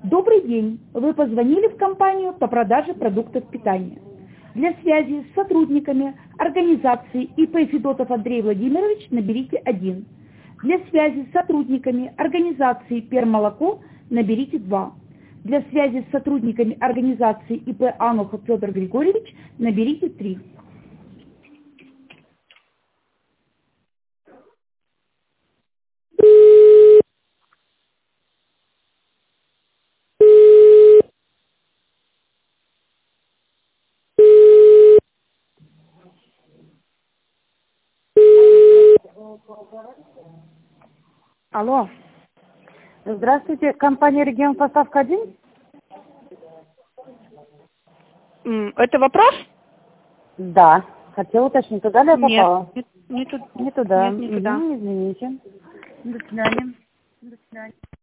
Добрый день! Вы позвонили в компанию по продаже продуктов питания. Для связи с сотрудниками организации ИП Федотов Андрей Владимирович наберите 1. Для связи с сотрудниками организации Пермолоко наберите 2. Для связи с сотрудниками организации ИП Анухов Федор Григорьевич наберите 3. Алло. Здравствуйте, компания «Регион Поставка 1». Это вопрос? Да. Хотела уточнить, туда ли я попала? Нет, не туда. Не туда. Нет, не туда. Извините. До свидания. До свидания.